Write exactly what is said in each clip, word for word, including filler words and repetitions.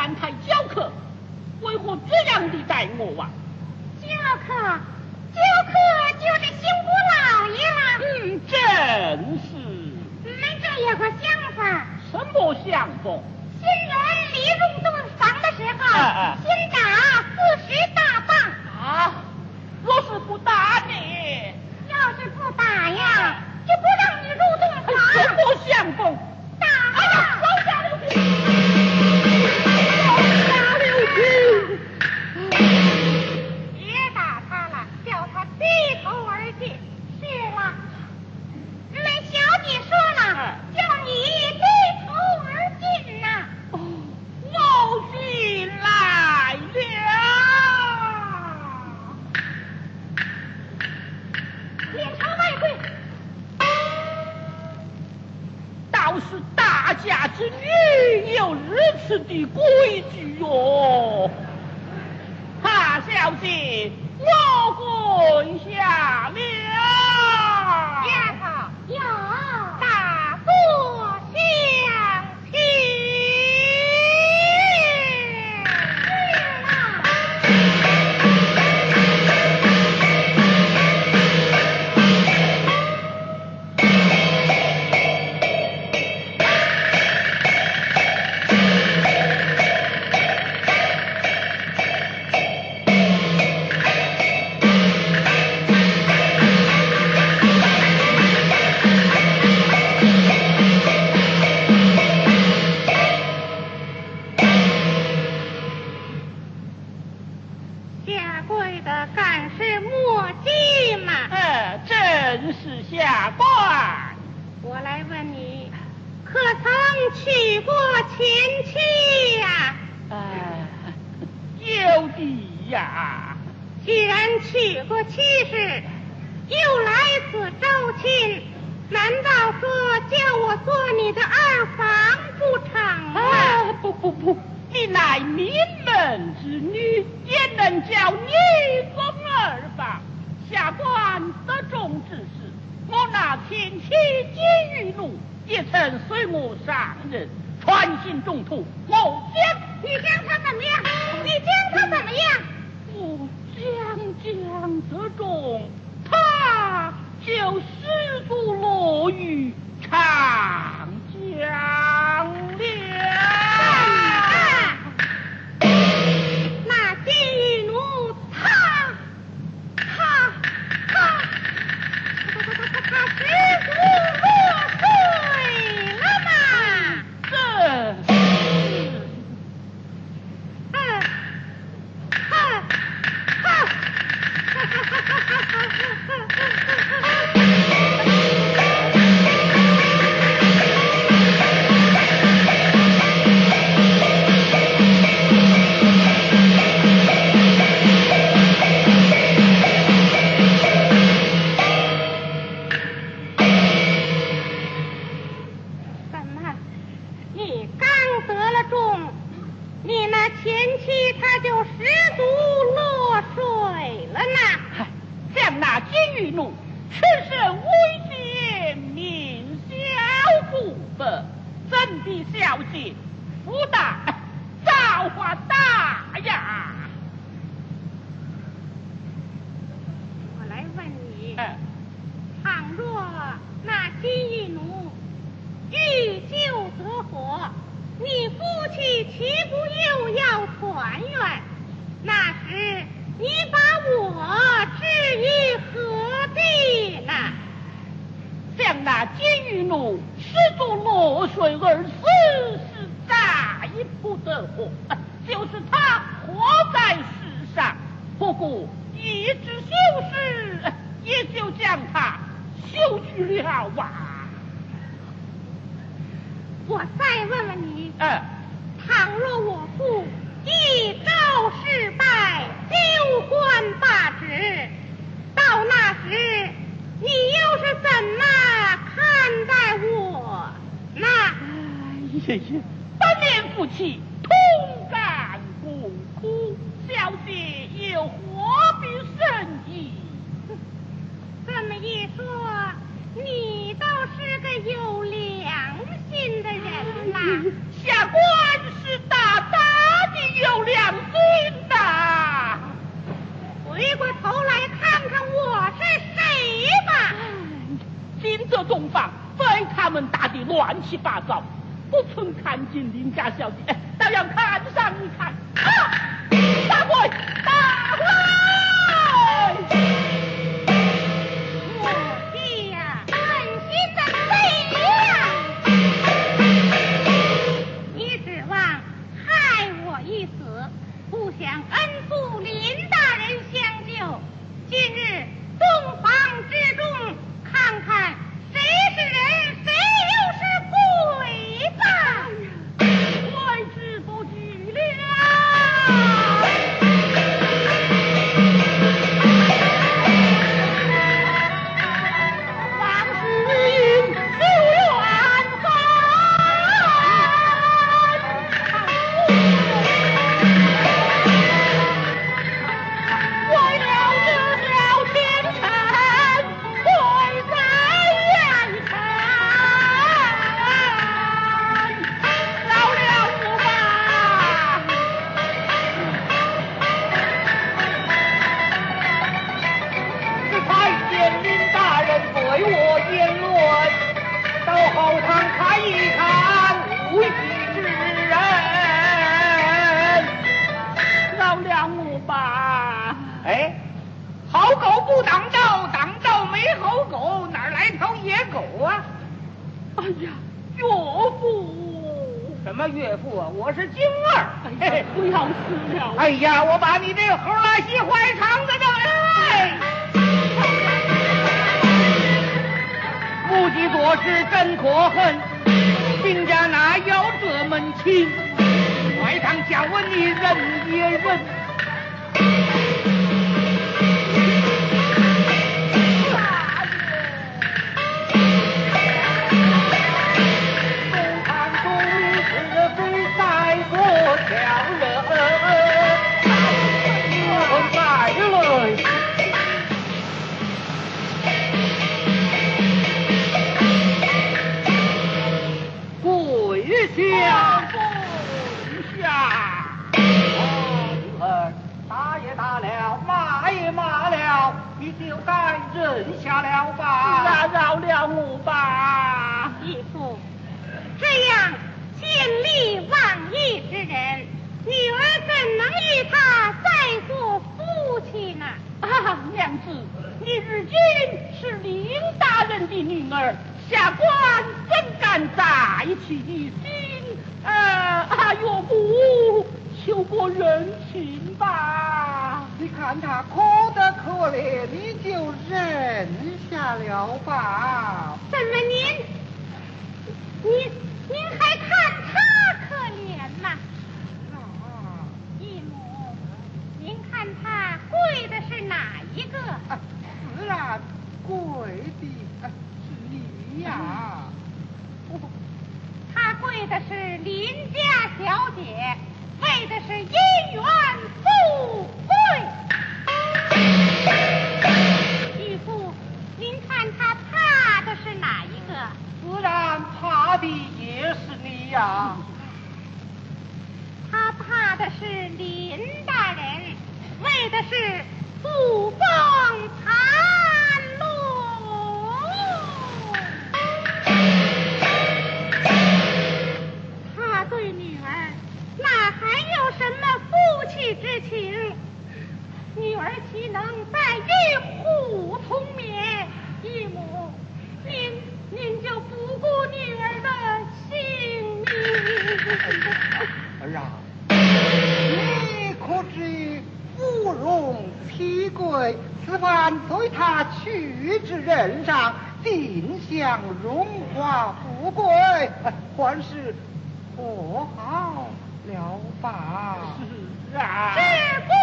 安排教课，为何这样的待我啊？ 教课，教课就是刑部老爷了。 嗯，正是。 我们这有个想法。 什么想法？ 新人离入洞房的时候， 啊啊先打四十大棒。 啊！若是不打你， 要是不打呀，就不让你入洞房。 什么相公？ 打！ 哎呀，手下留情！手下留情！ 别打他了，叫他低头而进。是了，我们小姐说了，叫你低头而进呐。 哦，老许来了。 脸朝外跪。 倒是大家之女有如此的规矩哟。哈小姐，我跪下了。 丫头，有大多相亲。下跪的干事莫急嘛。 呃，正是下官。 我来问你，可曾娶过前妻呀？ 哎，有的呀。 既然娶过妻室，又来此招亲，难道说叫我做你的二房不成吗？ 啊，不不不，你乃名门之女，也能叫女中二房。下官得中之事，我那前妻金玉奴也曾随我上任，传信中途。我将你将他怎么样？你将他怎么样？ 我将将得中，他就失足落狱长江了。 那金玉奴，他他他他他失足落水了吗？ 这是嗯嗯怎么，你刚得了中，你那前妻她就失足落水了呢？ 嗨，像那金玉奴，此生未见面小不得，怎的小姐福大造化大呀？ 我来问你， 哎， 倘若那金玉奴遇救得活，你夫妻岂不又要团圆？那时你把我置于何地呢？ 像那金玉奴失足落水而死，是再不得活，就是他活在世上，不过一纸休诗，也就将他休去了啊。 我再问问你， 呃， 倘若我父一招失败，休官罢职，到那时你又是怎么看待我呢？ 哎呀呀，百年夫妻同甘共苦，小姐又何必生疑？ 这么一说，你倒是个有良心的人呐。 下官是大胆林泽洞房，被他们打得乱七八糟，不曾看见林家小姐，哎，倒要看上一看。啊！大鬼，大鬼！ 我弟呀，狠心的贼呀！你指望害我一死，不想恩父林大人相救。今日洞房之中，看看谁是人，谁又是鬼吧！ 位置不举了。 岳父啊，我是金儿。 哎呀，不要死了！ 哎呀，我把你这猴拉稀坏肠子的来！目击做事真可恨，丁家哪有这门亲？外堂叫我你忍也忍。你就该认下了吧， 饶饶了我吧， 义父。这样见利忘义之人，女儿怎能与他再做夫妻呢？ 啊，娘子，你如今是林大人的女儿，下官怎敢在一起一心？呃，啊，岳父，求过人情吧。 你看他可得可怜，你就忍下了吧。 怎么您，您您还看他可怜呐？ 啊， 义母，您看他跪的是哪一个？ 啊是啊，跪的、啊、是你呀、啊。 哦，他跪的是林家小姐，为的是姻缘富贵。义父，您看他怕的是哪一个？ 自然怕的也是你呀、啊。 他怕的是林大人，为的是不放残路。他对女儿哪还有什么夫妻之情？女儿岂能在与虎同眠？义母，您您就不顾女儿的性命。 儿啊，你可知芙蓉披贵，此番随他去之人上，定享荣华富贵，还是和好了吧？ 是啊， 是不？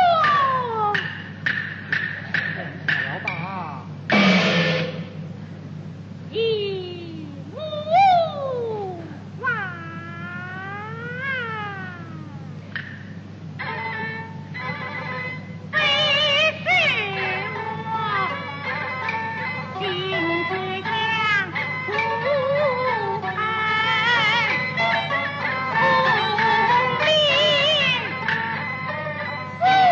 了吧？ 义母哇！非是我今之将不肯不领。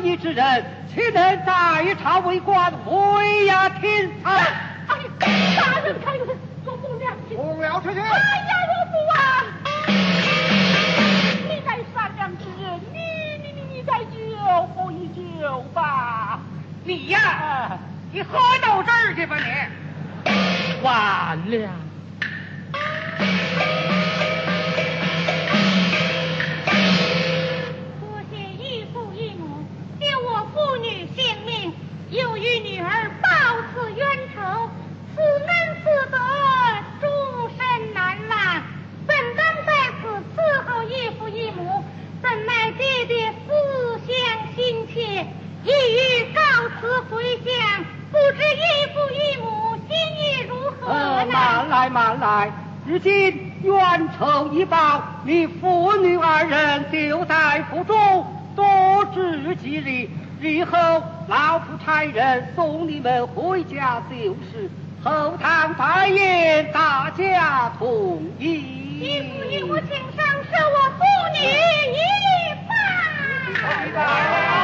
义之人，岂能在朝为官，为呀天才？ 哎，大人开恩，做不良心。 不了出去！ 哎呀，我不啊！你乃善良之人，你你你你再酒喝一酒吧。 你呀，啊、你喝到这儿去吧你。 完了。 多谢义父义母救我父女性命，又与女儿报此冤仇，此恩此德终身难忘。怎当在此伺候义父义母？怎奈爹爹思乡心切，意欲告辞回乡，不知义父义母心意如何呃， 呢？ 慢来慢来，如今冤仇已报，你父女二人丢在府中，多知吉日。日后老夫差人送你们回家就是，后堂拜宴，大家同意。 义父义母请上，赦我父女一拜。